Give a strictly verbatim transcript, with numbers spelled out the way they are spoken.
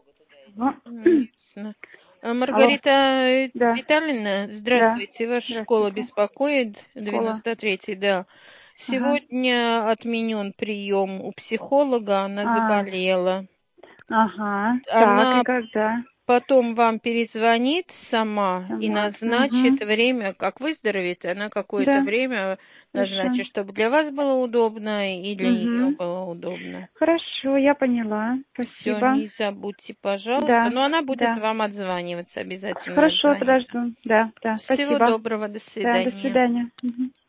Ага. Ну, ясно. А, Алло. Маргарита э, Да, Витальевна, да. здравствуйте. Ваша школа Здравствуйте. беспокоит, Школа. девяносто третий, да. Ага. Сегодня отменен прием у психолога, она А, заболела. ага. Так, и Она когда? потом вам перезвонит сама и Сама. назначит Угу. время, как выздоровеет, она какое-то Да, время хорошо. назначит, чтобы для вас было удобно и для нее Угу. было удобно. Хорошо, я поняла. Все, Спасибо. не забудьте, пожалуйста. Да, Но она будет да. вам отзваниваться, обязательно Хорошо, отзвонится. подожду. Да, да. Всего Спасибо. доброго, до Да, до свидания. свидания. Мгм.